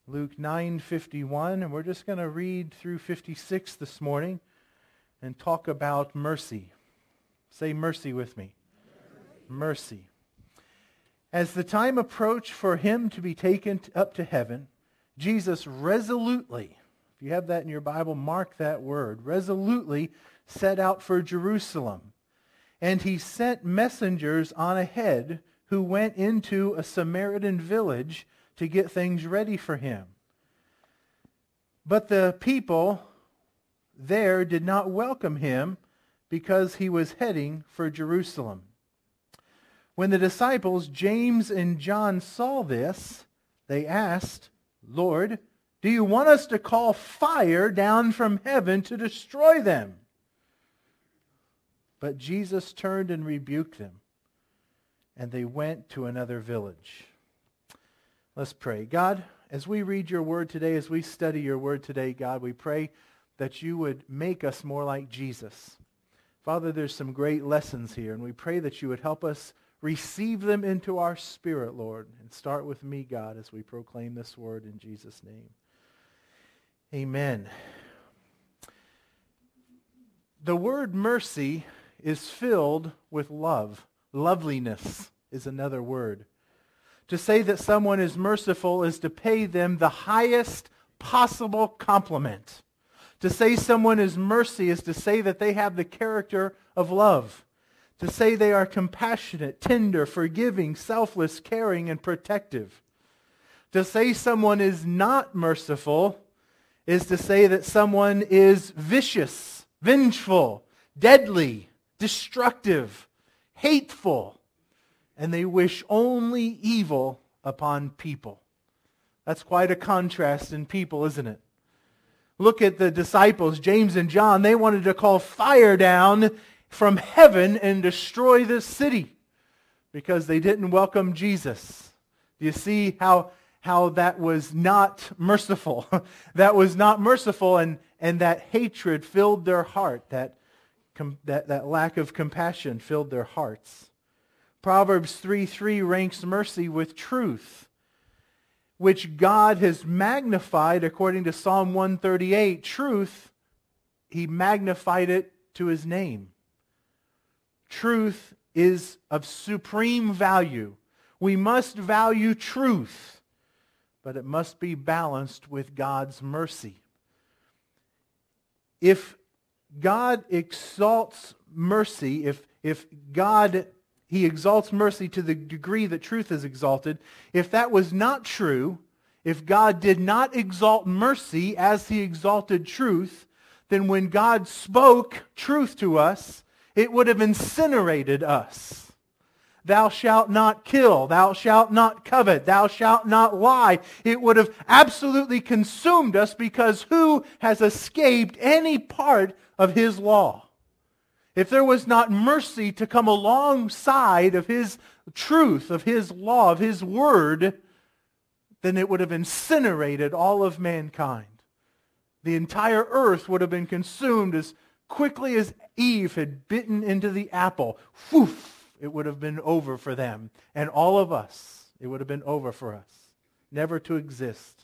Luke 9:51, and we're just going to read through 56 this morning and talk about mercy. Say mercy with me. Mercy. As the time approached for him to be taken up to heaven, Jesus resolutely, if you have that in your Bible, mark that word, resolutely set out for Jerusalem. And he sent messengers on ahead who went into a Samaritan village to get things ready for him. But the people there did not welcome him because he was heading for Jerusalem. When the disciples, James and John, saw this, they asked, "Lord, do you want us to call fire down from heaven to destroy them?" But Jesus turned and rebuked them, and they went to another village. Let's pray. God, as we read your word today, as we study your word today, God, we pray that you would make us more like Jesus. Father, there's some great lessons here, and we pray that you would help us receive them into our spirit, Lord. And start with me, God, as we proclaim this word in Jesus' name. Amen. The word mercy is filled with love. Loveliness is another word. To say that someone is merciful is to pay them the highest possible compliment. To say someone is mercy is to say that they have the character of love. To say they are compassionate, tender, forgiving, selfless, caring, and protective. To say someone is not merciful is to say that someone is vicious, vengeful, deadly, destructive, hateful, and they wish only evil upon people. That's quite a contrast in people, isn't it? Look at the disciples, James and John. They wanted to call fire down from heaven and destroy this city because they didn't welcome Jesus. Do you see how that was not merciful? That was not merciful, and that hatred filled their heart. That lack of compassion filled their hearts. Proverbs 3:3 ranks mercy with truth, which God has magnified according to Psalm 138. Truth, he magnified it to his name. Truth is of supreme value. We must value truth, but it must be balanced with God's mercy. If God exalts mercy, if God, he exalts mercy to the degree that truth is exalted, if that was not true, if God did not exalt mercy as he exalted truth, then when God spoke truth to us, it would have incinerated us. Thou shalt not kill. Thou shalt not covet. Thou shalt not lie. It would have absolutely consumed us, because who has escaped any part of his law? If there was not mercy to come alongside of his truth, of his law, of his word, then it would have incinerated all of mankind. The entire earth would have been consumed as quickly as Eve had bitten into the apple. Whoof, it would have been over for them. And all of us, it would have been over for us, never to exist.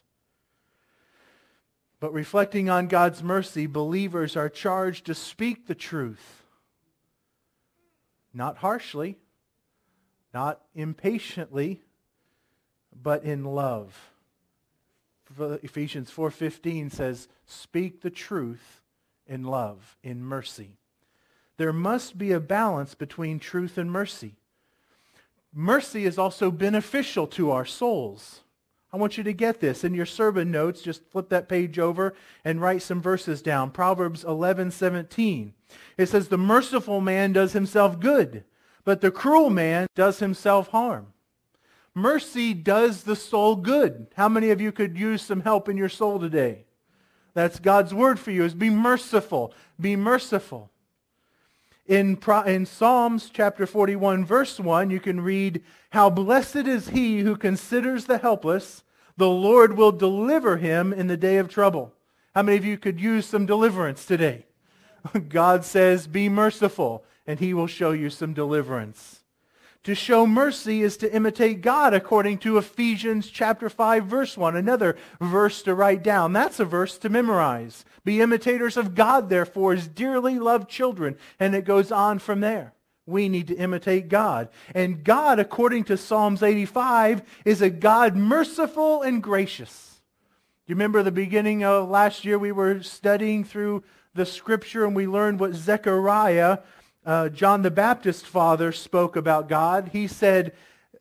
But reflecting on God's mercy, believers are charged to speak the truth. Not harshly, not impatiently, but in love. Ephesians 4:15 says, "Speak the truth in love, in mercy." There must be a balance between truth and mercy. Mercy is also beneficial to our souls. I want you to get this. In your sermon notes, just flip that page over and write some verses down. Proverbs 11:17. It says, "The merciful man does himself good, but the cruel man does himself harm." Mercy does the soul good. How many of you could use some help in your soul today? That's God's word for you, is be merciful. Be merciful. In Psalms chapter 41, verse 1, you can read, "How blessed is he who considers the helpless. The Lord will deliver him in the day of trouble." How many of you could use some deliverance today? God says, be merciful, and he will show you some deliverance. To show mercy is to imitate God, according to Ephesians chapter 5, verse 1. Another verse to write down. That's a verse to memorize. Be imitators of God, therefore, as dearly loved children. And it goes on from there. We need to imitate God. And God, according to Psalms 85, is a God merciful and gracious. Do you remember the beginning of last year we were studying through the Scripture and we learned what Zechariah, John the Baptist's father, spoke about God? He said,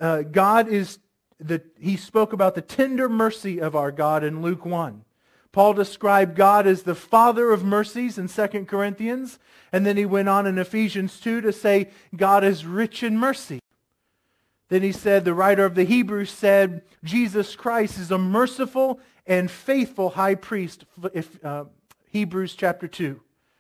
he spoke about the tender mercy of our God in Luke 1. Paul described God as the Father of mercies in 2 Corinthians. And then he went on in Ephesians 2 to say God is rich in mercy. Then he said, the writer of the Hebrews said, Jesus Christ is a merciful and faithful high priest. Hebrews chapter 2.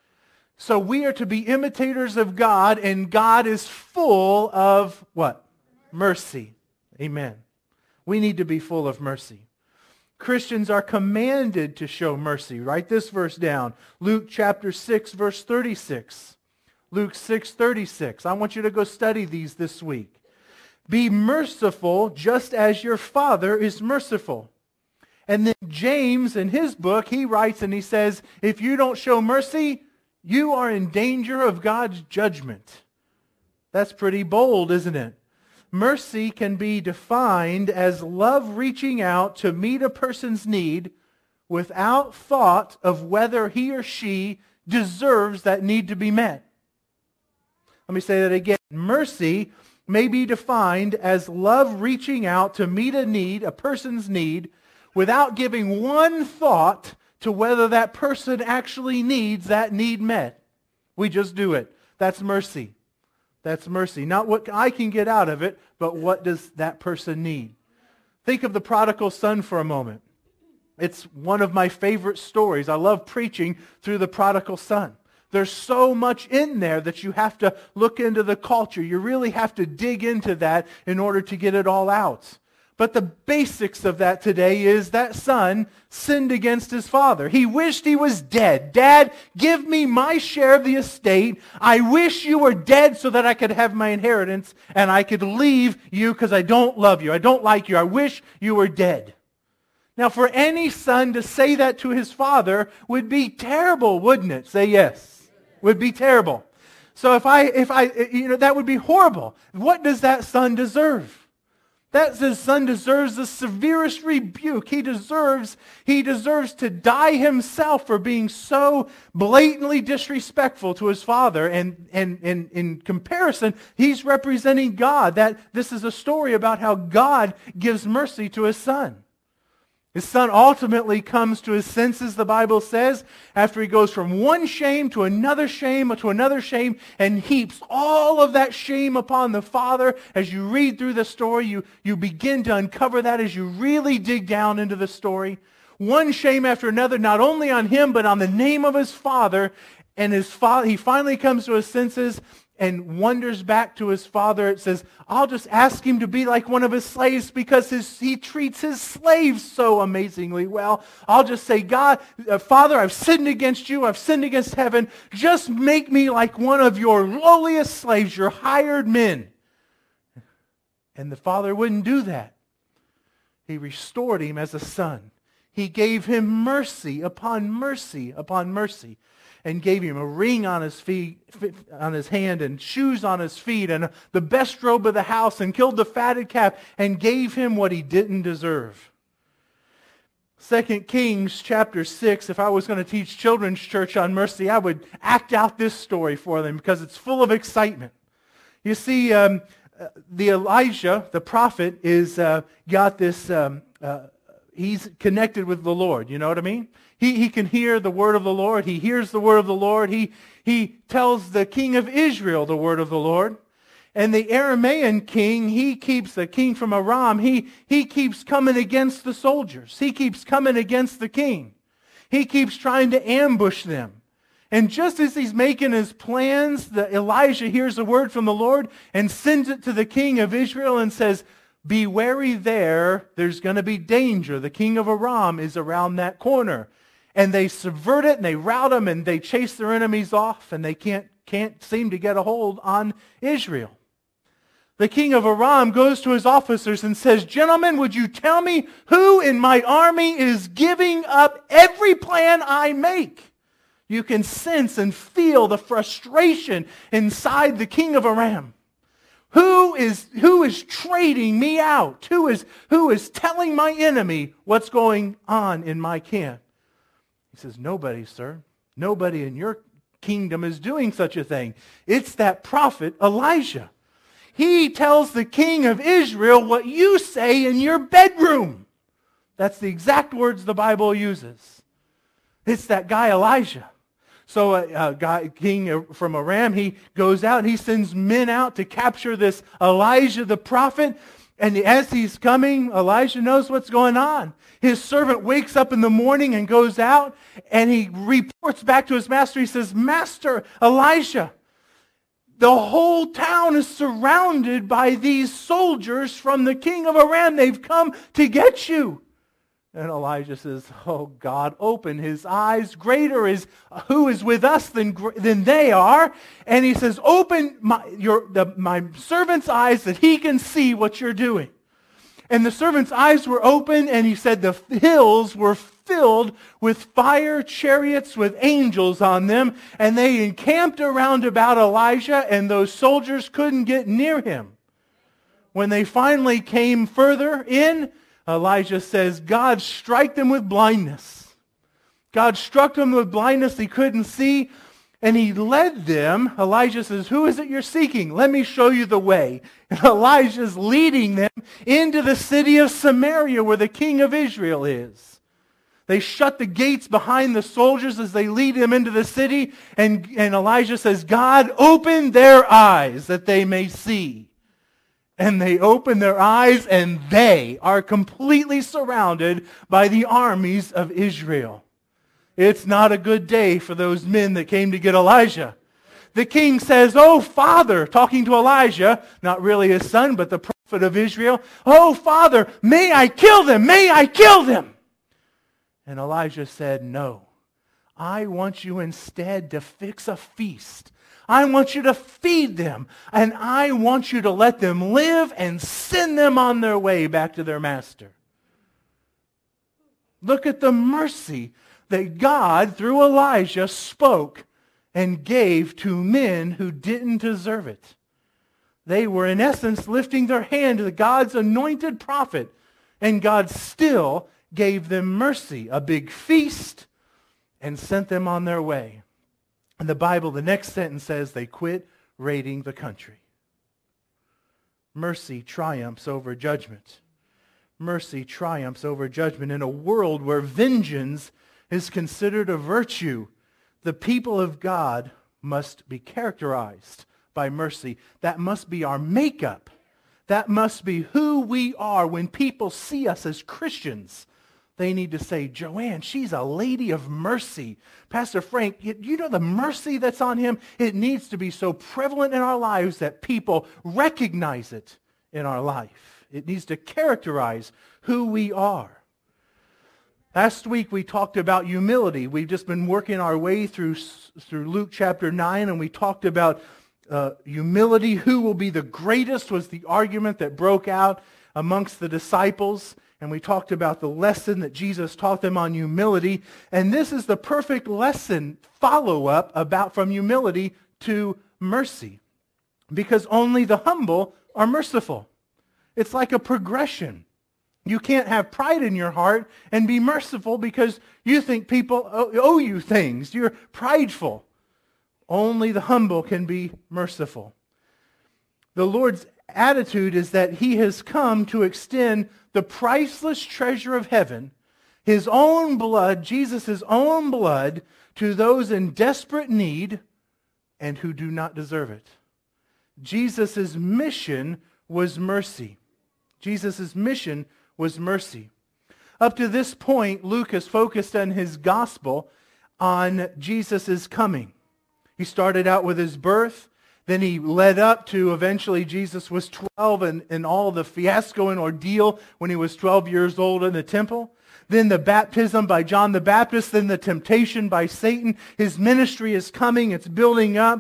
So we are to be imitators of God, and God is full of what? Mercy. Amen. We need to be full of mercy. Christians are commanded to show mercy. Write this verse down. Luke chapter 6, verse 36. Luke 6:36. I want you to go study these this week. Be merciful just as your Father is merciful. And then James, in his book, he writes and he says, if you don't show mercy, you are in danger of God's judgment. That's pretty bold, isn't it? Mercy can be defined as love reaching out to meet a person's need without thought of whether he or she deserves that need to be met. Let me say that again. Mercy may be defined as love reaching out to meet a need, a person's need, without giving one thought to whether that person actually needs that need met. We just do it. That's mercy. That's mercy. Not what I can get out of it, but what does that person need? Think of the prodigal son for a moment. It's one of my favorite stories. I love preaching through the prodigal son. There's so much in there that you have to look into the culture. You really have to dig into that in order to get it all out. But the basics of that today is that son sinned against his father. He wished he was dead. Dad, give me my share of the estate. I wish you were dead so that I could have my inheritance and I could leave you because I don't love you. I don't like you. I wish you were dead. Now, for any son to say that to his father would be terrible, wouldn't it? Say yes. Would be terrible. So if I, that would be horrible. What does that son deserve? That son deserves the severest rebuke. He deserves to die himself for being so blatantly disrespectful to his father. And in comparison, he's representing God. That this is a story about how God gives mercy to his son. His son ultimately comes to his senses, the Bible says, after he goes from one shame to another shame and heaps all of that shame upon the father. As you read through the story, you begin to uncover that as you really dig down into the story. One shame after another, not only on him, but on the name of his father. And he finally comes to his senses and wanders back to his father. It says, I'll just ask him to be like one of his slaves because he treats his slaves so amazingly well. I'll just say, God, Father, I've sinned against you. I've sinned against heaven. Just make me like one of your lowliest slaves, your hired men. And the father wouldn't do that. He restored him as a son. He gave him mercy upon mercy upon mercy. And gave him a ring on his feet, on his hand, and shoes on his feet, and the best robe of the house, and killed the fatted calf, and gave him what he didn't deserve. 2 Kings chapter 6, if I was going to teach children's church on mercy, I would act out this story for them because it's full of excitement. You see, the Elijah, the prophet, is got this, he's connected with the Lord, you know what I mean? He can hear the word of the Lord. He hears the word of the Lord. He tells the king of Israel the word of the Lord. And the Aramean king, the king from Aram, he keeps coming against the soldiers. He keeps coming against the king. He keeps trying to ambush them. And just as he's making his plans, Elijah hears a word from the Lord and sends it to the king of Israel and says, be wary there. There's going to be danger. The king of Aram is around that corner. And they subvert it, and they rout them, and they chase their enemies off, and they can't seem to get a hold on Israel. The king of Aram goes to his officers and says, "Gentlemen, would you tell me who in my army is giving up every plan I make?" You can sense and feel the frustration inside the king of Aram. Who is trading me out? Who is telling my enemy what's going on in my camp? He says, "Nobody, sir. Nobody in your kingdom is doing such a thing. It's that prophet Elijah. He tells the king of Israel what you say in your bedroom." That's the exact words the Bible uses. It's that guy Elijah. So a king from Aram, he goes out and he sends men out to capture this Elijah the prophet. And as he's coming, Elijah knows what's going on. His servant wakes up in the morning and goes out and he reports back to his master. He says, "Master, Elijah, the whole town is surrounded by these soldiers from the king of Aram. They've come to get you." And Elijah says, "Oh God, open his eyes. Greater is who is with us than they are." And he says, "Open my servant's eyes that he can see what you're doing." And the servant's eyes were open, and he said the hills were filled with fire chariots with angels on them, and they encamped around about Elijah, and those soldiers couldn't get near him. When they finally came further in, Elijah says, God struck them with blindness. God struck them with blindness. He couldn't see. And he led them. Elijah says, "Who is it you're seeking? Let me show you the way." And Elijah's leading them into the city of Samaria where the king of Israel is. They shut the gates behind the soldiers as they lead them into the city. And Elijah says, "God, open their eyes that they may see." And they open their eyes, and they are completely surrounded by the armies of Israel. It's not a good day for those men that came to get Elijah. The king says, "Oh, Father," talking to Elijah, not really his son, but the prophet of Israel, "Oh, Father, may I kill them? May I kill them?" And Elijah said, "No. I want you instead to fix a feast. I want you to feed them, and I want you to let them live and send them on their way back to their master." Look at the mercy that God, through Elijah, spoke and gave to men who didn't deserve it. They were, in essence, lifting their hand to God's anointed prophet, and God still gave them mercy, a big feast, and sent them on their way. In the Bible, the next sentence says they quit raiding the country. Mercy triumphs over judgment. Mercy triumphs over judgment. In a world where vengeance is considered a virtue, the people of God must be characterized by mercy. That must be our makeup. That must be who we are. When people see us as Christians, they need to say, "Joanne, she's a lady of mercy. Pastor Frank, you know the mercy that's on him?" It needs to be so prevalent in our lives that people recognize it in our life. It needs to characterize who we are. Last week we talked about humility. We've just been working our way through Luke chapter 9, and we talked about humility. Who will be the greatest was the argument that broke out amongst the disciples. And we talked about the lesson that Jesus taught them on humility. And this is the perfect lesson follow-up from humility to mercy. Because only the humble are merciful. It's like a progression. You can't have pride in your heart and be merciful because you think people owe you things. You're prideful. Only the humble can be merciful. The Lord's attitude is that He has come to extend the priceless treasure of heaven, His own blood, Jesus' own blood, to those in desperate need and who do not deserve it. Jesus' mission was mercy. Jesus' mission was mercy. Up to this point, Luke has focused on his gospel on Jesus' coming. He started out with his birth. Then he led up to eventually Jesus was 12 and all the fiasco and ordeal when he was 12 years old in the temple. Then the baptism by John the Baptist. Then the temptation by Satan. His ministry is coming. It's building up.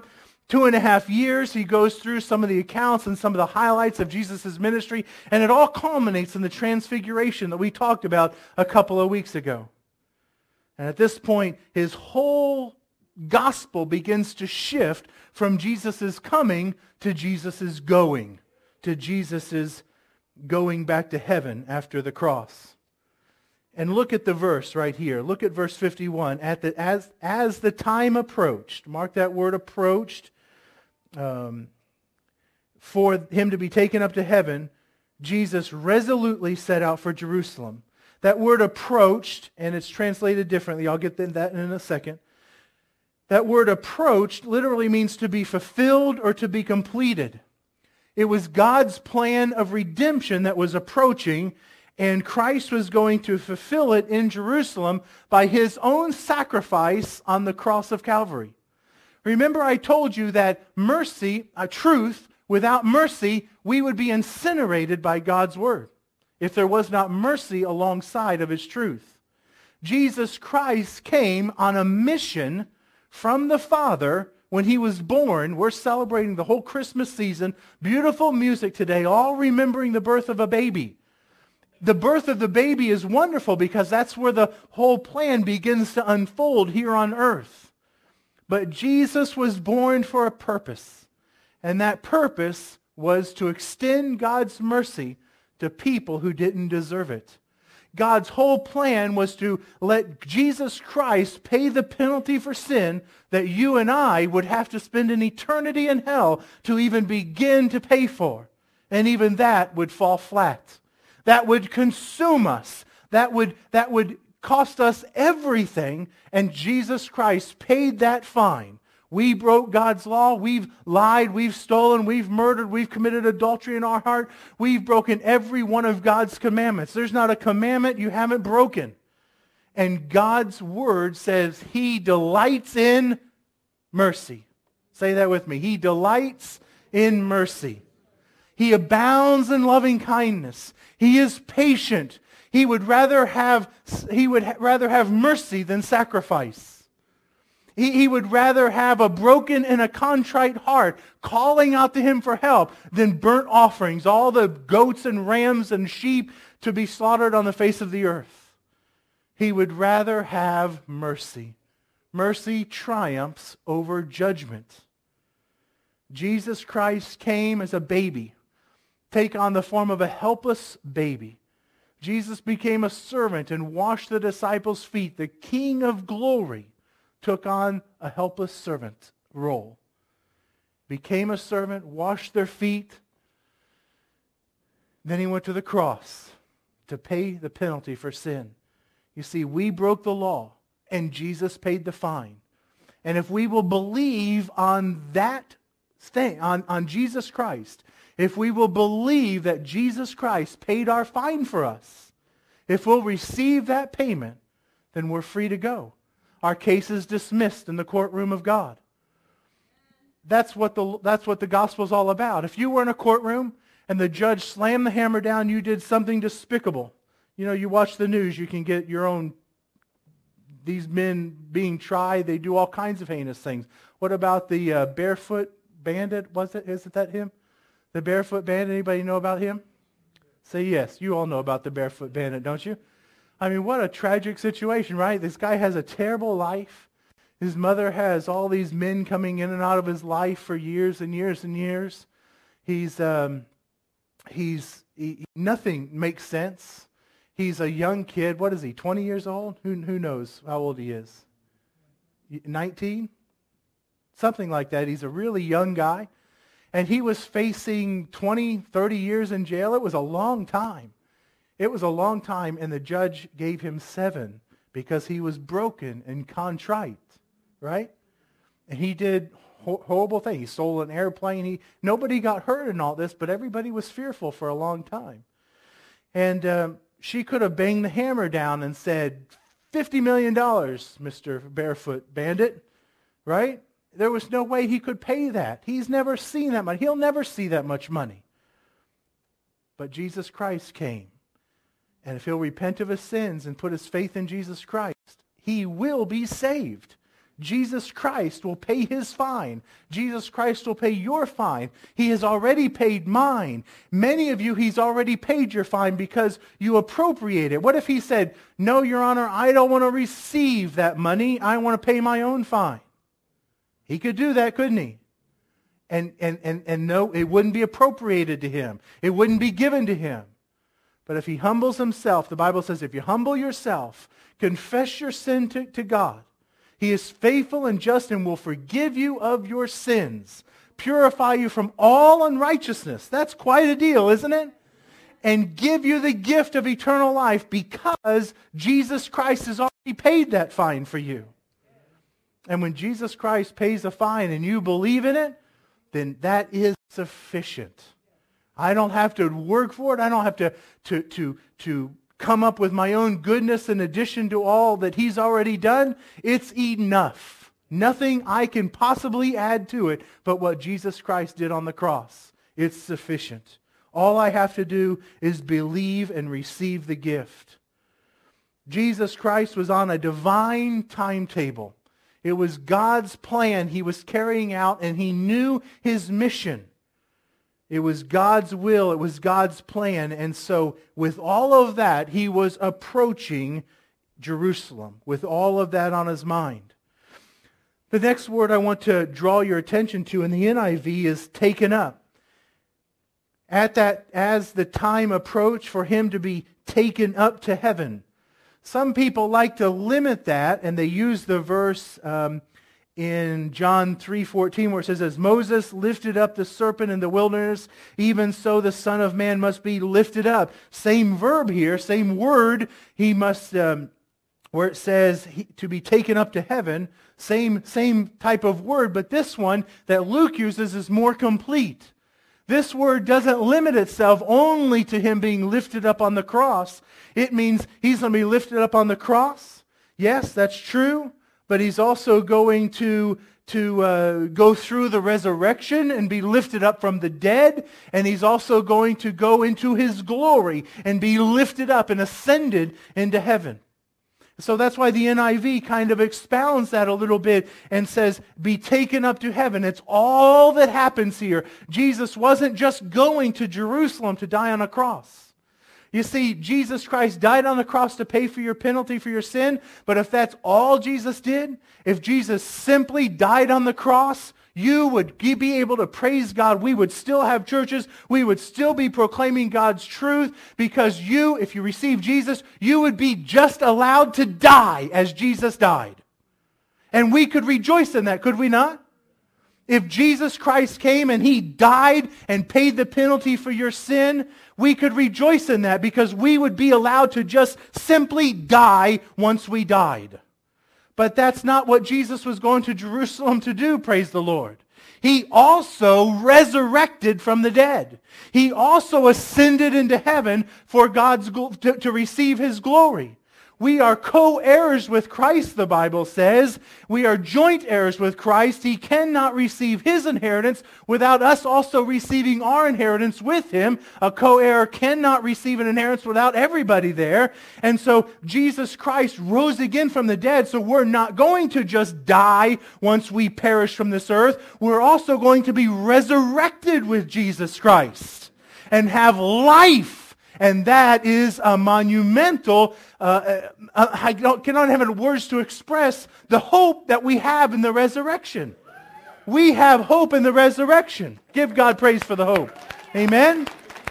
2.5 years, he goes through some of the accounts and some of the highlights of Jesus' ministry, and it all culminates in the transfiguration that we talked about a couple of weeks ago. And at this point, his whole gospel begins to shift from Jesus' coming to Jesus' going, to Jesus' going back to heaven after the cross. And look at the verse right here. Look at verse 51. As the time approached, mark that word approached, for him to be taken up to heaven, Jesus resolutely set out for Jerusalem. That word approached, and it's translated differently. I'll get to that in a second. That word approached literally means to be fulfilled or to be completed. It was God's plan of redemption that was approaching, and Christ was going to fulfill it in Jerusalem by his own sacrifice on the cross of Calvary. Remember, I told you that mercy, truth, without mercy, we would be incinerated by God's word if there was not mercy alongside of his truth. Jesus Christ came on a mission from the Father when he was born. We're celebrating the whole Christmas season. Beautiful music today, all remembering the birth of a baby. The birth of the baby is wonderful because that's where the whole plan begins to unfold here on earth. But Jesus was born for a purpose, and that purpose was to extend God's mercy to people who didn't deserve it. God's whole plan was to let Jesus Christ pay the penalty for sin that you and I would have to spend an eternity in hell to even begin to pay for. And even that would fall flat. That would consume us. That would cost us everything, and Jesus Christ paid that fine. We broke God's law. We've lied. We've stolen. We've murdered. We've committed adultery in our heart. We've broken every one of God's commandments. There's not a commandment you haven't broken. And God's word says he delights in mercy. Say that with me. He delights in mercy. He abounds in loving kindness. He is patient. He would rather have mercy than sacrifice. He would rather have a broken and a contrite heart calling out to him for help than burnt offerings, all the goats and rams and sheep to be slaughtered on the face of the earth. He would rather have mercy. Mercy triumphs over judgment. Jesus Christ came as a baby, take on the form of a helpless baby. Jesus became a servant and washed the disciples' feet. The King of glory took on a helpless servant role. Became a servant, washed their feet. Then he went to the cross to pay the penalty for sin. You see, we broke the law, and Jesus paid the fine. And if we will believe on that thing, on Jesus Christ, if we will believe that Jesus Christ paid our fine for us, if we'll receive that payment, then we're free to go. Our case is dismissed in the courtroom of God. That's what the gospel is all about. If you were in a courtroom and the judge slammed the hammer down, you did something despicable. You know, you watch the news, you can get your own, these men being tried, they do all kinds of heinous things. What about the barefoot bandit? Is it that him? The barefoot bandit, anybody know about him? Say yes. You all know about the barefoot bandit, don't you? I mean, what a tragic situation, right? This guy has a terrible life. His mother has all these men coming in and out of his life for years and years and years. Nothing makes sense. He's a young kid. What is he, 20 years old? Who knows how old he is? 19? Something like that. He's a really young guy. And he was facing 20, 30 years in jail. It was a long time. It was a long time, and the judge gave him 7 because he was broken and contrite, right? And he did horrible things. He stole an airplane. Nobody got hurt in all this, but everybody was fearful for a long time. And she could have banged the hammer down and said, $50 million, Mr. Barefoot Bandit, right? There was no way he could pay that. He's never seen that money. He'll never see that much money. But Jesus Christ came. And if he'll repent of his sins and put his faith in Jesus Christ, he will be saved. Jesus Christ will pay his fine. Jesus Christ will pay your fine. He has already paid mine. Many of you, he's already paid your fine because you appropriate it. What if he said, no, Your Honor, I don't want to receive that money. I want to pay my own fine. He could do that, couldn't he? And no, it wouldn't be appropriated to him. It wouldn't be given to him. But if he humbles himself, the Bible says, if you humble yourself, confess your sin to God, he is faithful and just and will forgive you of your sins, purify you from all unrighteousness. That's quite a deal, isn't it? And give you the gift of eternal life because Jesus Christ has already paid that fine for you. And when Jesus Christ pays a fine and you believe in it, then that is sufficient. I don't have to work for it. I don't have to come up with my own goodness in addition to all that he's already done. It's enough. Nothing I can possibly add to it but what Jesus Christ did on the cross. It's sufficient. All I have to do is believe and receive the gift. Jesus Christ was on a divine timetable. It was God's plan he was carrying out, and he knew his mission. It was God's will. It was God's plan. And so with all of that, he was approaching Jerusalem with all of that on his mind. The next word I want to draw your attention to in the NIV is taken up. As the time approached for him to be taken up to heaven. Some people like to limit that, and they use the verse in John 3:14 where it says, as Moses lifted up the serpent in the wilderness, even so the Son of Man must be lifted up. Same verb here, same word. He must, where it says to be taken up to heaven, same type of word, but this one that Luke uses is more complete. This word doesn't limit itself only to him being lifted up on the cross. It means he's going to be lifted up on the cross. Yes, that's true. But he's also going to go through the resurrection and be lifted up from the dead. And he's also going to go into his glory and be lifted up and ascended into heaven. So that's why the NIV kind of expounds that a little bit and says, be taken up to heaven. It's all that happens here. Jesus wasn't just going to Jerusalem to die on a cross. You see, Jesus Christ died on the cross to pay for your penalty for your sin, but if that's all Jesus did, if Jesus simply died on the cross, you would be able to praise God. We would still have churches. We would still be proclaiming God's truth because you, if you receive Jesus, you would be just allowed to die as Jesus died. And we could rejoice in that, could we not? If Jesus Christ came and he died and paid the penalty for your sin, we could rejoice in that because we would be allowed to just simply die once we died. But that's not what Jesus was going to Jerusalem to do, praise the Lord. He also resurrected from the dead. He also ascended into heaven for to receive his glory. We are co-heirs with Christ, the Bible says. We are joint heirs with Christ. He cannot receive his inheritance without us also receiving our inheritance with him. A co-heir cannot receive an inheritance without everybody there. And so Jesus Christ rose again from the dead, so we're not going to just die once we perish from this earth. We're also going to be resurrected with Jesus Christ and have life. And that is a monumental, I cannot have words to express the hope that we have in the resurrection. We have hope in the resurrection. Give God praise for the hope. Amen?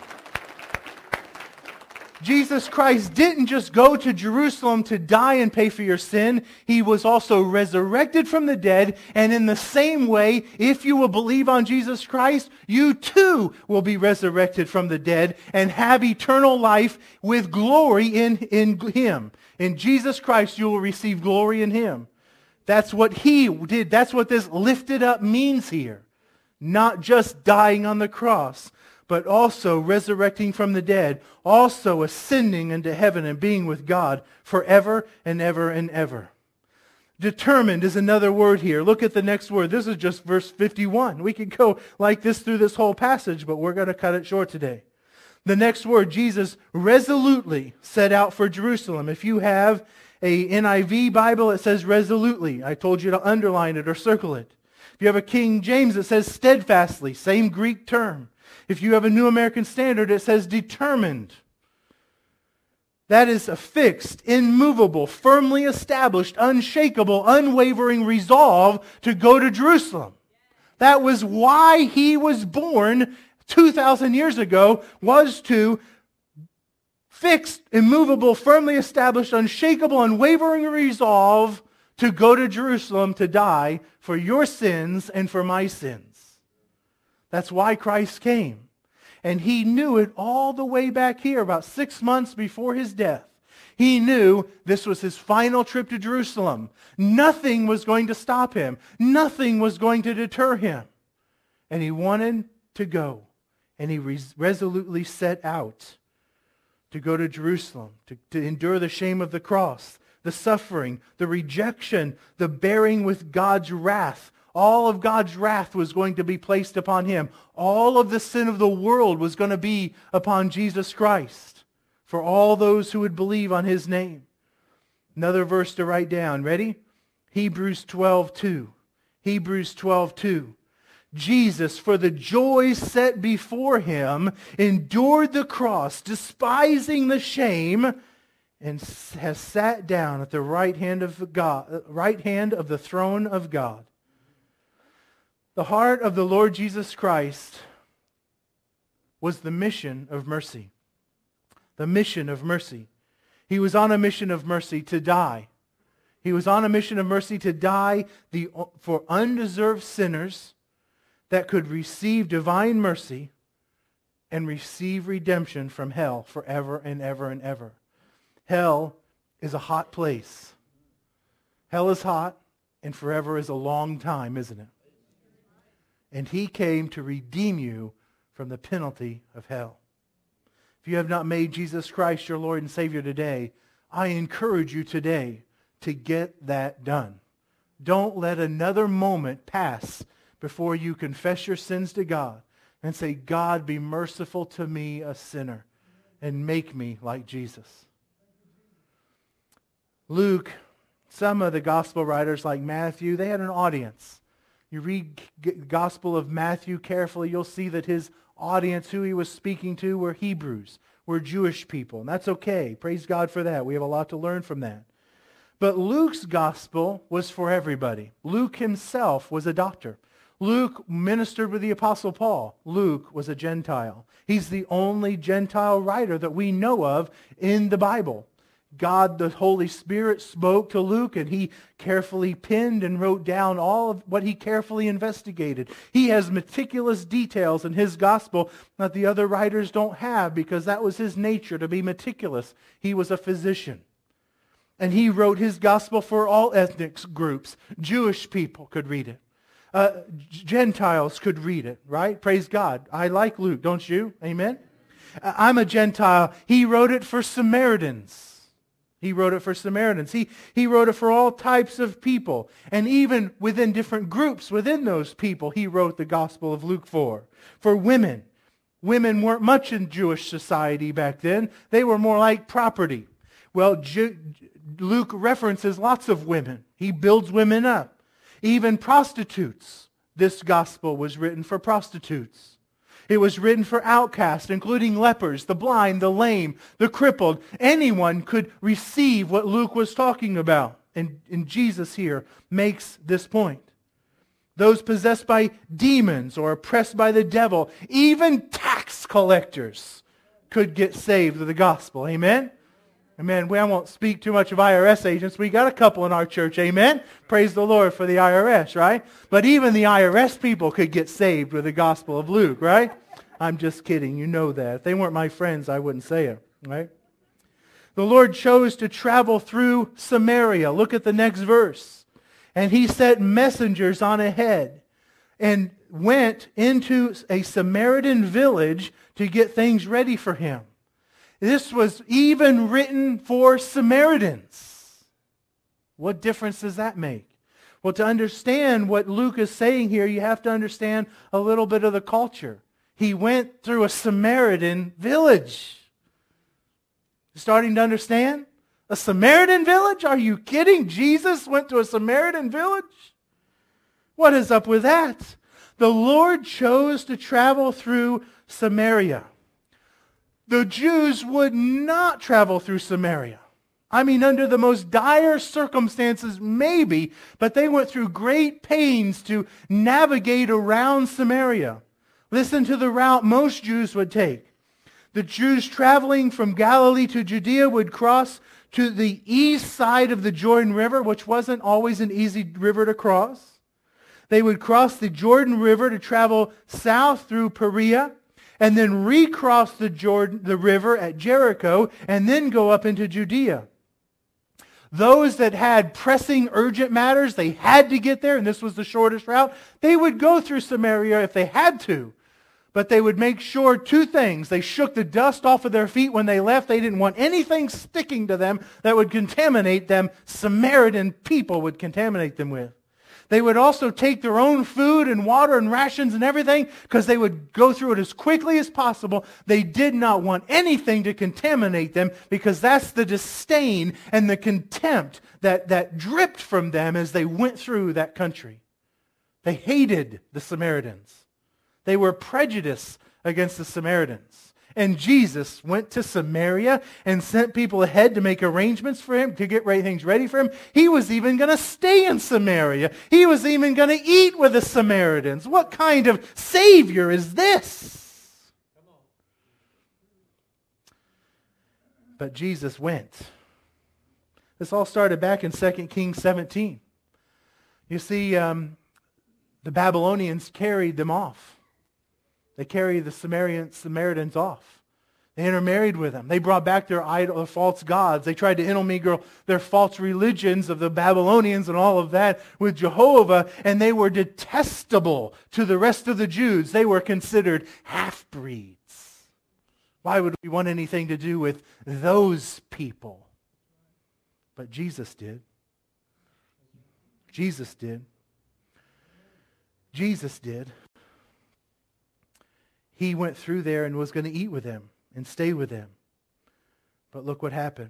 Jesus Christ didn't just go to Jerusalem to die and pay for your sin. He was also resurrected from the dead. And in the same way, if you will believe on Jesus Christ, you too will be resurrected from the dead and have eternal life with glory in him. In Jesus Christ, you will receive glory in him. That's what he did. That's what this lifted up means here. Not just dying on the cross, but also resurrecting from the dead, also ascending into heaven and being with God forever and ever and ever. Determined is another word here. Look at the next word. This is just verse 51. We could go like this through this whole passage, but we're going to cut it short today. The next word, Jesus resolutely set out for Jerusalem. If you have a NIV Bible, it says resolutely. I told you to underline it or circle it. If you have a King James, it says steadfastly, same Greek term. If you have a New American Standard, it says determined. That is a fixed, immovable, firmly established, unshakable, unwavering resolve to go to Jerusalem. That was why he was born 2,000 years ago, was to fixed, immovable, firmly established, unshakable, unwavering resolve to go to Jerusalem to die for your sins and for my sins. That's why Christ came. And he knew it all the way back here, about 6 months before his death. He knew this was his final trip to Jerusalem. Nothing was going to stop him. Nothing was going to deter him. And he wanted to go. And he resolutely set out to go to Jerusalem, to endure the shame of the cross, the suffering, the rejection, the bearing with God's wrath. All of God's wrath was going to be placed upon him. All of the sin of the world was going to be upon Jesus Christ for all those who would believe on his name. Another verse to write down. Ready? Hebrews 12:2. Hebrews 12:2. Jesus, for the joy set before him, endured the cross, despising the shame, and has sat down at the right hand of God, right hand of the throne of God. The heart of the Lord Jesus Christ was the mission of mercy. The mission of mercy. He was on a mission of mercy to die. He was on a mission of mercy to die for undeserved sinners that could receive divine mercy and receive redemption from hell forever and ever and ever. Hell is a hot place. Hell is hot, and forever is a long time, isn't it? And he came to redeem you from the penalty of hell. If you have not made Jesus Christ your Lord and Savior today, I encourage you today to get that done. Don't let another moment pass before you confess your sins to God and say, God, be merciful to me, a sinner, and make me like Jesus. Luke, some of the gospel writers like Matthew, they had an audience. You read the Gospel of Matthew carefully, you'll see that his audience, who he was speaking to, were Hebrews, were Jewish people. And that's okay. Praise God for that. We have a lot to learn from that. But Luke's gospel was for everybody. Luke himself was a doctor. Luke ministered with the Apostle Paul. Luke was a Gentile. He's the only Gentile writer that we know of in the Bible. God, the Holy Spirit, spoke to Luke, and he carefully penned and wrote down all of what he carefully investigated. He has meticulous details in his gospel that the other writers don't have, because that was his nature, to be meticulous. He was a physician. And he wrote his gospel for all ethnic groups. Jewish people could read it. Gentiles could read it, right? Praise God. I like Luke, don't you? Amen? I'm a Gentile. He wrote it for Samaritans. He wrote it for Samaritans. He wrote it for all types of people. And even within different groups within those people, he wrote the Gospel of Luke for. For women. Women weren't much in Jewish society back then. They were more like property. Well, Luke references lots of women. He builds women up. Even prostitutes. This gospel was written for prostitutes. It was written for outcasts, including lepers, the blind, the lame, the crippled. Anyone could receive what Luke was talking about. And Jesus here makes this point. Those possessed by demons or oppressed by the devil, even tax collectors could get saved with the gospel. Amen? Amen. I won't speak too much of IRS agents. We got a couple in our church. Amen. Praise the Lord for the IRS, right? But even the IRS people could get saved with the Gospel of Luke, right? I'm just kidding. You know that. If they weren't my friends, I wouldn't say it, right? The Lord chose to travel through Samaria. Look at the next verse. And he sent messengers on ahead and went into a Samaritan village to get things ready for him. This was even written for Samaritans. What difference does that make? Well, to understand what Luke is saying here, you have to understand a little bit of the culture. He went through a Samaritan village. Starting to understand? A Samaritan village? Are you kidding? Jesus went to a Samaritan village? What is up with that? The Lord chose to travel through Samaria. The Jews would not travel through Samaria. I mean, under the most dire circumstances, maybe, but they went through great pains to navigate around Samaria. Listen to the route most Jews would take. The Jews traveling from Galilee to Judea would cross to the east side of the Jordan River, which wasn't always an easy river to cross. They would cross the Jordan River to travel south through Perea, and then recross the river at Jericho, and then go up into Judea. Those that had pressing, urgent matters, they had to get there, and this was the shortest route. They would go through Samaria if they had to. But they would make sure two things. They shook the dust off of their feet when they left. They didn't want anything sticking to them that would contaminate them. Samaritan people would contaminate them with. They would also take their own food and water and rations and everything because they would go through it as quickly as possible. They did not want anything to contaminate them because that's the disdain and the contempt that dripped from them as they went through that country. They hated the Samaritans. They were prejudiced against the Samaritans. And Jesus went to Samaria and sent people ahead to make arrangements for him, to get things ready for him. He was even going to stay in Samaria. He was even going to eat with the Samaritans. What kind of Savior is this? But Jesus went. This all started back in 2 Kings 17. You see, the Babylonians carried them off. They carried the Samaritans off. They intermarried with them. They brought back their false gods. They tried to intermingle their false religions of the Babylonians and all of that with Jehovah, and they were detestable to the rest of the Jews. They were considered half-breeds. Why would we want anything to do with those people? But Jesus did. Jesus did. Jesus did. He went through there and was going to eat with them and stay with them. But look what happened.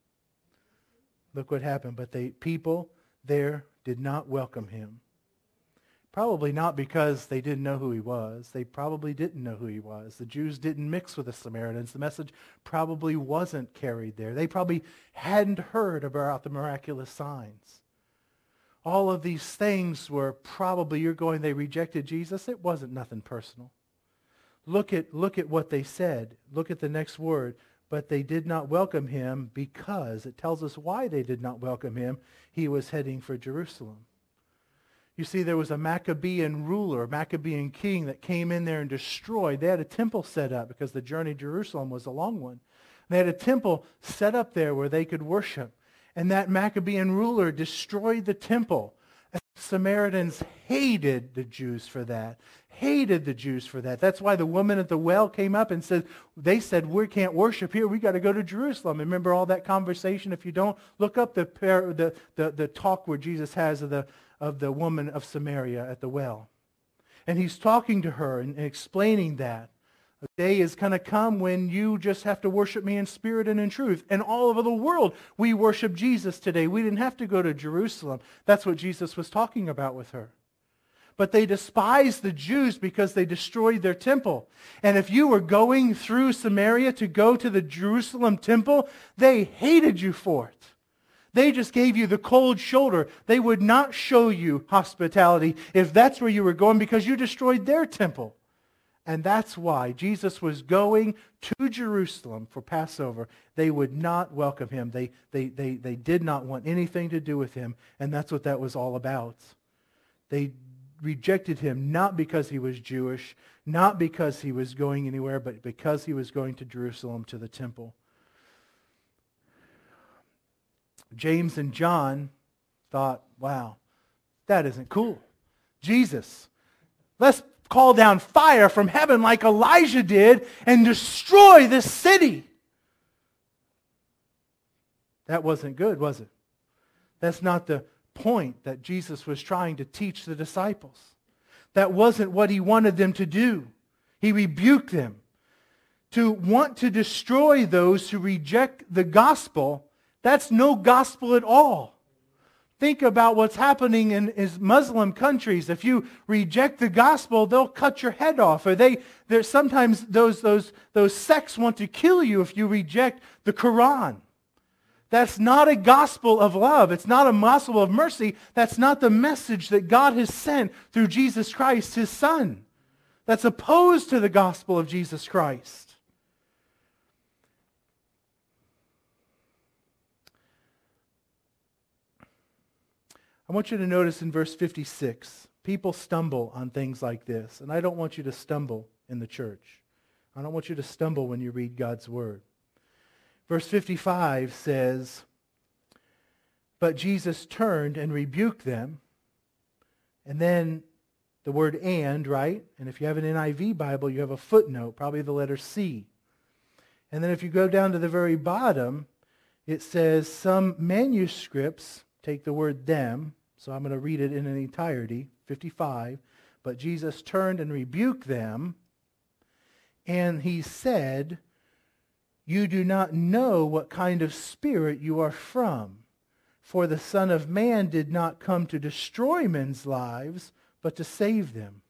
Look what happened. But the people there did not welcome him. Probably not because they didn't know who he was. They probably didn't know who he was. The Jews didn't mix with the Samaritans. The message probably wasn't carried there. They probably hadn't heard about the miraculous signs. All of these things were probably, you're going, they rejected Jesus. It wasn't nothing personal. Look at what they said. Look at the next word. But they did not welcome him because, it tells us why they did not welcome him. He was heading for Jerusalem. You see, there was a Maccabean ruler, a Maccabean king that came in there and destroyed. They had a temple set up because the journey to Jerusalem was a long one. They had a temple set up there where they could worship. And that Maccabean ruler destroyed the temple. Samaritans hated the Jews for that. Hated the Jews for that. That's why the woman at the well came up and said, they said, we can't worship here. We got to go to Jerusalem. Remember all that conversation? If you don't, look up the talk where Jesus has of the woman of Samaria at the well. And he's talking to her and explaining that. A day is going to come when you just have to worship me in spirit and in truth. And all over the world, we worship Jesus today. We didn't have to go to Jerusalem. That's what Jesus was talking about with her. But they despised the Jews because they destroyed their temple. And if you were going through Samaria to go to the Jerusalem temple, they hated you for it. They just gave you the cold shoulder. They would not show you hospitality if that's where you were going because you destroyed their temple. And that's why Jesus was going to Jerusalem for Passover. They would not welcome him. They did not want anything to do with him. And that's what that was all about. They rejected him not because he was Jewish, not because he was going anywhere, but because he was going to Jerusalem to the temple. James and John thought, wow, that isn't cool. Jesus, let's call down fire from heaven like Elijah did and destroy this city. That wasn't good, was it? That's not the point that Jesus was trying to teach the disciples. That wasn't what he wanted them to do. He rebuked them. To want to destroy those who reject the gospel, That's no gospel at all. Think about what's happening in Muslim countries. If you reject the gospel, they'll cut your head off. Or there's sometimes those sects want to kill you if you reject the Quran. That's not a gospel of love. It's not a gospel of mercy. That's not the message that God has sent through Jesus Christ, His Son. That's opposed to the gospel of Jesus Christ. I want you to notice in verse 56, people stumble on things like this. And I don't want you to stumble in the church. I don't want you to stumble when you read God's Word. Verse 55 says, "But Jesus turned and rebuked them." And then the word "and," right? And if you have an NIV Bible, you have a footnote, probably the letter C. And then if you go down to the very bottom, it says some manuscripts take the word "them." So I'm going to read it in an entirety, 55. "But Jesus turned and rebuked them, and He said, 'You do not know what kind of spirit you are from. For the Son of Man did not come to destroy men's lives, but to save them.'"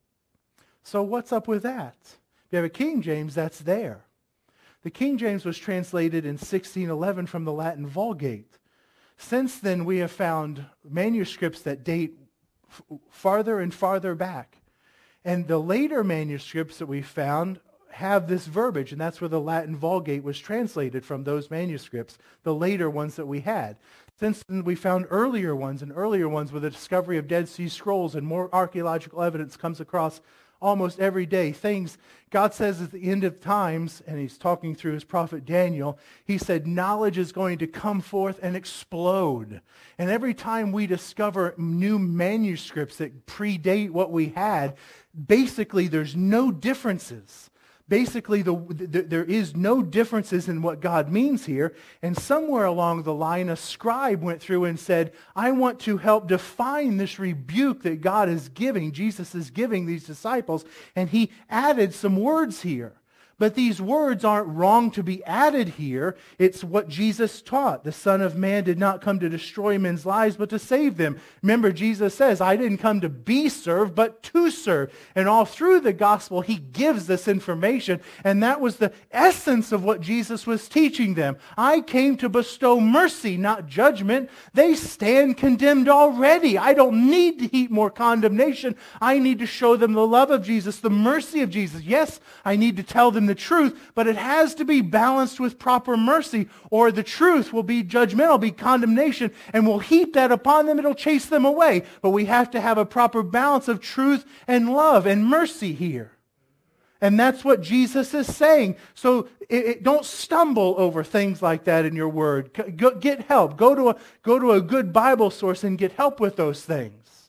So what's up with that? If you have a King James, that's there. The King James was translated in 1611 from the Latin Vulgate. Since then, we have found manuscripts that date farther and farther back. And the later manuscripts that we found have this verbiage, and that's where the Latin Vulgate was translated from, those manuscripts, the later ones that we had. Since then, we found earlier ones, and earlier ones with the discovery of Dead Sea Scrolls, and more archaeological evidence comes across almost every day. Things God says at the end of times, and He's talking through His prophet Daniel, He said knowledge is going to come forth and explode. And every time we discover new manuscripts that predate what we had, basically there's no differences. Basically, there is no differences in what God means here. And somewhere along the line, a scribe went through and said, I want to help define this rebuke that God is giving, Jesus is giving these disciples. And he added some words here. But these words aren't wrong to be added here. It's what Jesus taught. The Son of Man did not come to destroy men's lives, but to save them. Remember, Jesus says, I didn't come to be served, but to serve. And all through the gospel, he gives this information. And that was the essence of what Jesus was teaching them. I came to bestow mercy, not judgment. They stand condemned already. I don't need to heap more condemnation. I need to show them the love of Jesus, the mercy of Jesus. Yes, I need to tell them the truth, but it has to be balanced with proper mercy, or the truth will be judgmental, be condemnation, and we'll heap that upon them. It'll chase them away. But we have to have a proper balance of truth and love and mercy here. And that's what Jesus is saying. So don't stumble over things like that in your word. Get help. Go to a good Bible source and get help with those things.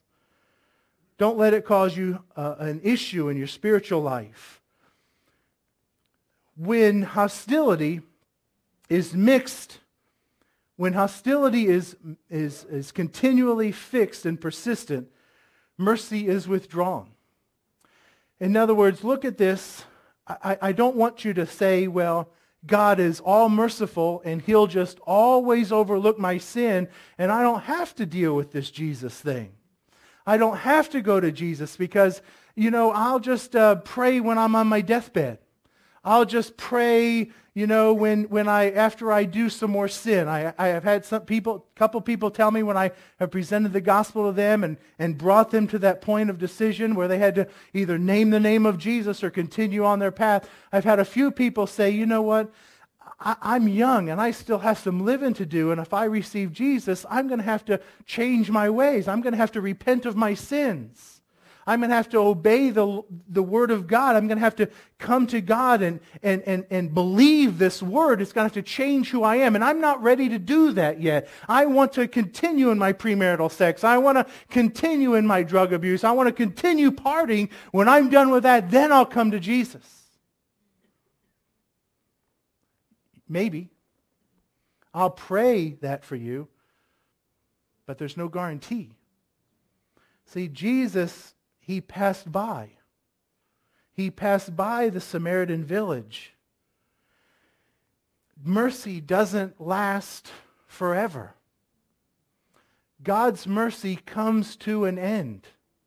Don't let it cause you an issue in your spiritual life. When hostility is mixed, when hostility is continually fixed and persistent, mercy is withdrawn. In other words, look at this. I don't want you to say, well, God is all merciful and he'll just always overlook my sin and I don't have to deal with this Jesus thing. I don't have to go to Jesus because, I'll just pray when I'm on my deathbed. I'll just pray, after I do some more sin. I have had couple people tell me when I have presented the gospel to them and brought them to that point of decision where they had to either name the name of Jesus or continue on their path. I've had a few people say, you know what, I'm young and I still have some living to do, and if I receive Jesus, I'm going to have to change my ways. I'm going to have to repent of my sins. I'm going to have to obey the Word of God. I'm going to have to come to God and believe this Word. It's going to have to change who I am. And I'm not ready to do that yet. I want to continue in my premarital sex. I want to continue in my drug abuse. I want to continue partying. When I'm done with that, then I'll come to Jesus. Maybe. I'll pray that for you, but there's no guarantee. See, Jesus, he passed by. He passed by the Samaritan village. Mercy doesn't last forever. God's mercy comes to an end.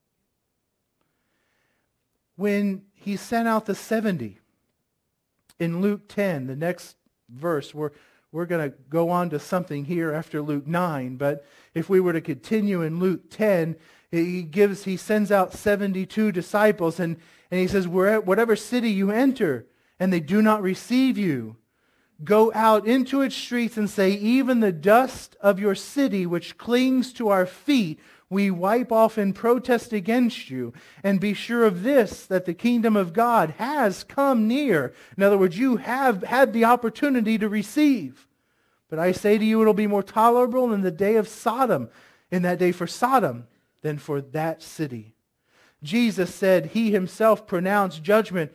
When he sent out the 70, in Luke 10, the next verse, we're going to go on to something here after Luke 9, but if we were to continue in Luke 10, he sends out 72 disciples, and he says, whatever city you enter, and they do not receive you, go out into its streets and say, even the dust of your city which clings to our feet, we wipe off in protest against you. And be sure of this, that the kingdom of God has come near. In other words, you have had the opportunity to receive. But I say to you, it'll be more tolerable in the day of Sodom, in that day for Sodom, than for that city. Jesus said he himself pronounced judgment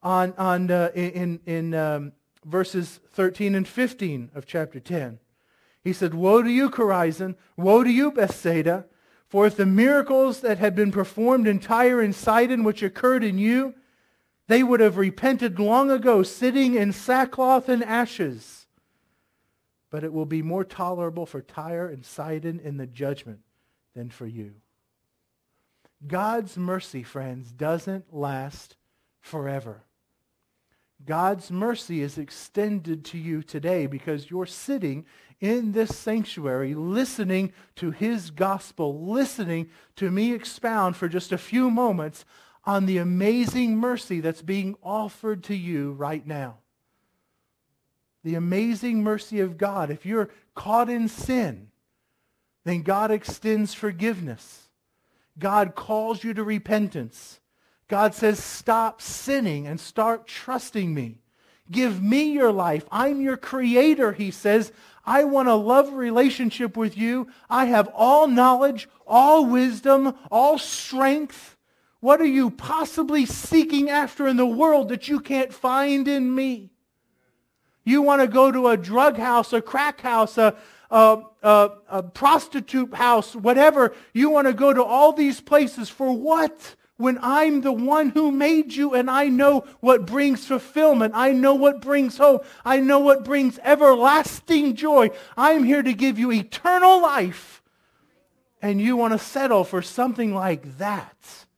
in verses 13 and 15 of chapter 10. He said, woe to you, Chorazin! Woe to you, Bethsaida! For if the miracles that had been performed in Tyre and Sidon, which occurred in you, they would have repented long ago, sitting in sackcloth and ashes. But it will be more tolerable for Tyre and Sidon in the judgment than for you. God's mercy, friends, doesn't last forever. God's mercy is extended to you today because you're sitting in this sanctuary listening to His gospel, listening to me expound for just a few moments on the amazing mercy that's being offered to you right now. The amazing mercy of God. If you're caught in sin, then God extends forgiveness. God calls you to repentance. God says, stop sinning and start trusting me. Give me your life. I'm your creator, He says. I want a love relationship with you. I have all knowledge, all wisdom, all strength. What are you possibly seeking after in the world that you can't find in me? You want to go to a drug house, a crack house, a prostitute house, whatever. You want to go to all these places for what? When I'm the one who made you and I know what brings fulfillment. I know what brings hope. I know what brings everlasting joy. I'm here to give you eternal life. And you want to settle for something like that.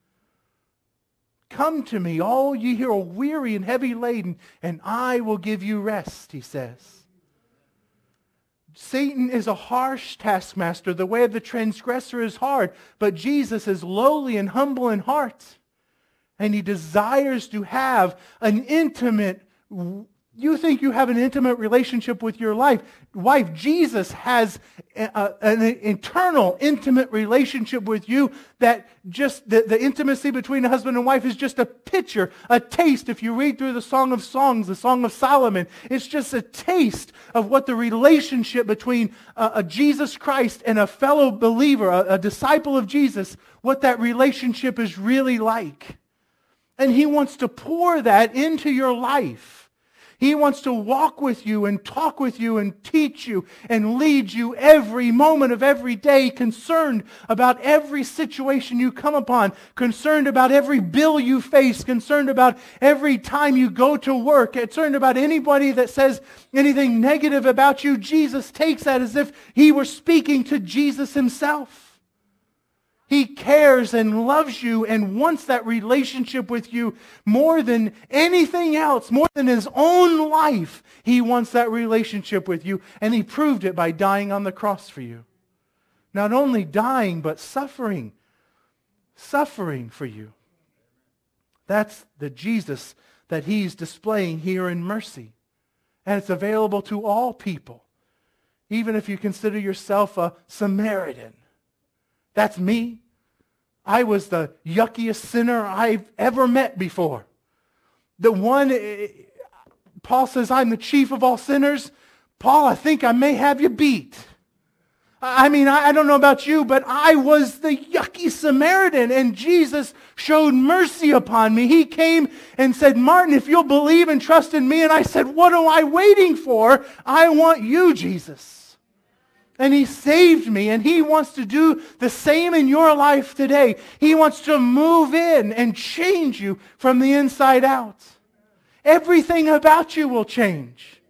Come to me, all ye who are weary and heavy laden, and I will give you rest, He says. Satan is a harsh taskmaster. The way of the transgressor is hard. But Jesus is lowly and humble in heart. And He desires to have an intimate, you think you have an intimate relationship with your wife. Jesus has an eternal, intimate relationship with you that just the intimacy between a husband and wife is just a picture, a taste. If you read through the Song of Songs, the Song of Solomon, it's just a taste of what the relationship between a Jesus Christ and a fellow believer, a disciple of Jesus, what that relationship is really like. And He wants to pour that into your life. He wants to walk with you and talk with you and teach you and lead you every moment of every day, concerned about every situation you come upon, concerned about every bill you face, concerned about every time you go to work, concerned about anybody that says anything negative about you. Jesus takes that as if He were speaking to Jesus Himself. He cares and loves you and wants that relationship with you more than anything else, more than His own life. He wants that relationship with you, and He proved it by dying on the cross for you. Not only dying, but suffering for you. That's the Jesus that He's displaying here in mercy. And it's available to all people, even if you consider yourself a Samaritan. That's me. I was the yuckiest sinner I've ever met before. The one, Paul says, I'm the chief of all sinners. Paul, I think I may have you beat. I mean, I don't know about you, but I was the yucky Samaritan, and Jesus showed mercy upon me. He came and said, Martin, if you'll believe and trust in me. And I said, what am I waiting for? I want you, Jesus. And He saved me, and He wants to do the same in your life today. He wants to move in and change you from the inside out. Everything about you will change.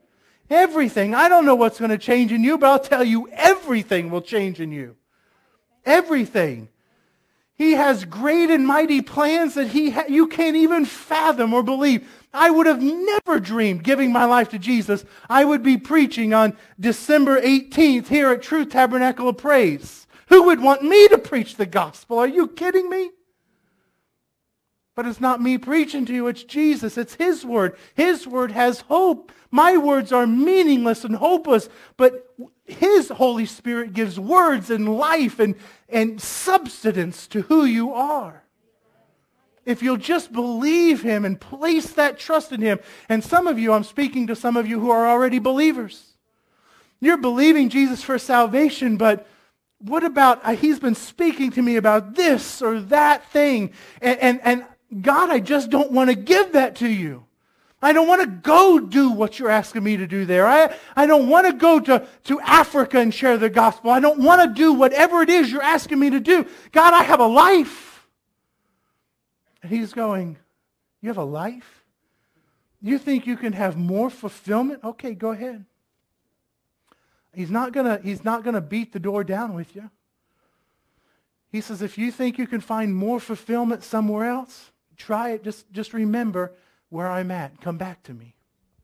Everything. I don't know what's going to change in you, but I'll tell you, everything will change in you. Everything. He has great and mighty plans that you can't even fathom or believe. I would have never dreamed, giving my life to Jesus, I would be preaching on December 18th here at Truth Tabernacle of Praise. Who would want me to preach the gospel? Are you kidding me? But it's not me preaching to you, it's Jesus. It's His Word. His Word has hope. My words are meaningless and hopeless, but His Holy Spirit gives words and life and substance to who you are. If you'll just believe Him and place that trust in Him. And some of you, I'm speaking to some of you who are already believers. You're believing Jesus for salvation, but what about, He's been speaking to me about this or that thing. And God, I just don't want to give that to you. I don't want to go do what you're asking me to do there. I don't want to go to Africa and share the gospel. I don't want to do whatever it is you're asking me to do. God, I have a life. And He's going, you have a life? You think you can have more fulfillment? Okay, go ahead. He's not gonna beat the door down with you. He says, if you think you can find more fulfillment somewhere else, try it. Just remember where I'm at. Come back to me.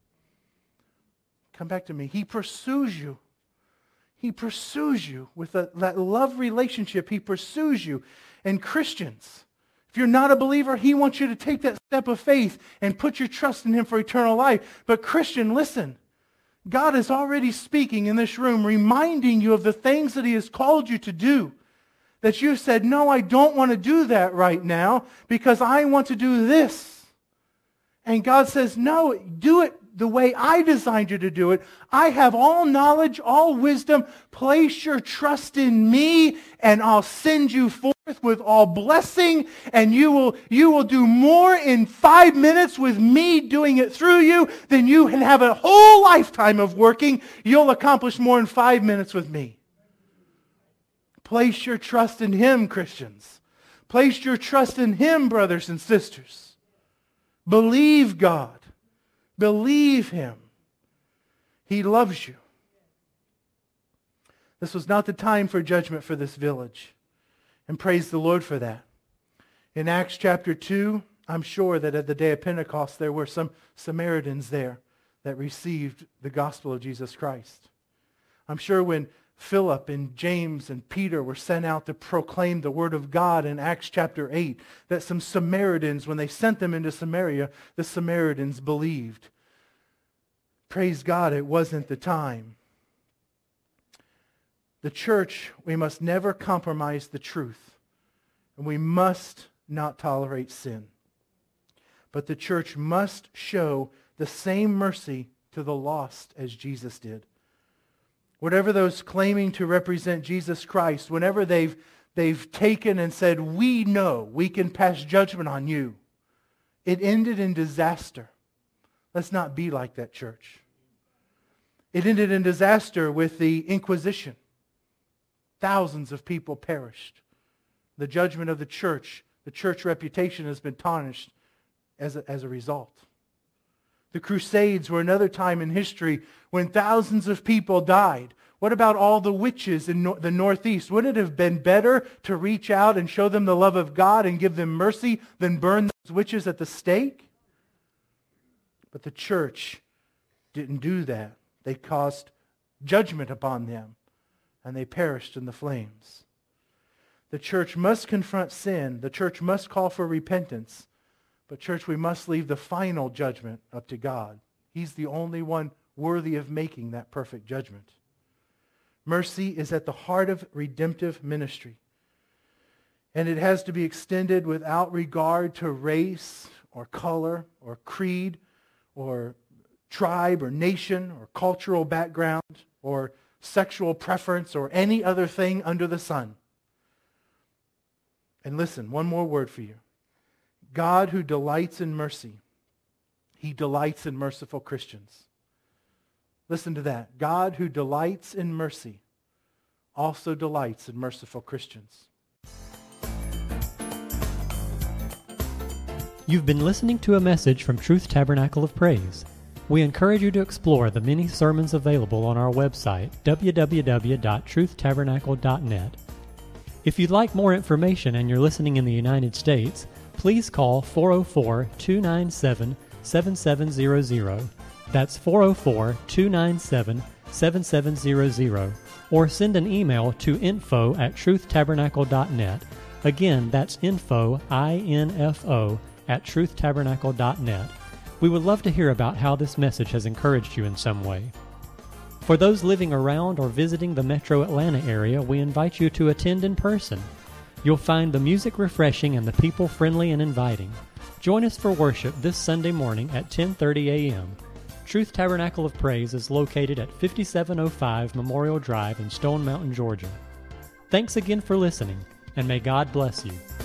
Come back to me. He pursues you. He pursues you with that love relationship. He pursues you. And Christians, if you're not a believer, He wants you to take that step of faith and put your trust in Him for eternal life. But Christian, listen. God is already speaking in this room, reminding you of the things that He has called you to do. That you said, no, I don't want to do that right now because I want to do this. And God says, no, do it the way I designed you to do it. I have all knowledge, all wisdom. Place your trust in me and I'll send you forth with all blessing. And you will do more in 5 minutes with me doing it through you than you can have a whole lifetime of working. You'll accomplish more in 5 minutes with me. Place your trust in Him, Christians. Place your trust in Him, brothers and sisters. Believe God. Believe Him. He loves you. This was not the time for judgment for this village. And praise the Lord for that. In Acts chapter 2, I'm sure that at the day of Pentecost there were some Samaritans there that received the gospel of Jesus Christ. I'm sure when Philip and James and Peter were sent out to proclaim the word of God in Acts chapter 8, that some Samaritans, when they sent them into Samaria, the Samaritans believed. Praise God, it wasn't the time. The church, we must never compromise the truth, and we must not tolerate sin. But the church must show the same mercy to the lost as Jesus did. Whatever those claiming to represent Jesus Christ, whenever they've taken and said, we know, we can pass judgment on you, it ended in disaster. Let's not be like that, church. It ended in disaster with the Inquisition. Thousands of people perished. The judgment of the church reputation has been tarnished as a result. The Crusades were another time in history when thousands of people died. What about all the witches in the Northeast? Wouldn't it have been better to reach out and show them the love of God and give them mercy than burn those witches at the stake? But the church didn't do that. They caused judgment upon them, and they perished in the flames. The church must confront sin. The church must call for repentance. But church, we must leave the final judgment up to God. He's the only one worthy of making that perfect judgment. Mercy is at the heart of redemptive ministry. And it has to be extended without regard to race or color or creed or tribe or nation or cultural background or sexual preference or any other thing under the sun. And listen, one more word for you. God who delights in mercy, He delights in merciful Christians. Listen to that. God who delights in mercy also delights in merciful Christians. You've been listening to a message from Truth Tabernacle of Praise. We encourage you to explore the many sermons available on our website, www.truthtabernacle.net. If you'd like more information and you're listening in the United States, please call 404-297-7700. That's 404-297-7700. Or send an email to info@truthtabernacle.net. Again, that's info, I-N-F-O, @truthtabernacle.net. We would love to hear about how this message has encouraged you in some way. For those living around or visiting the metro Atlanta area, we invite you to attend in person. You'll find the music refreshing and the people friendly and inviting. Join us for worship this Sunday morning at 10:30 a.m. Truth Tabernacle of Praise is located at 5705 Memorial Drive in Stone Mountain, Georgia. Thanks again for listening, and may God bless you.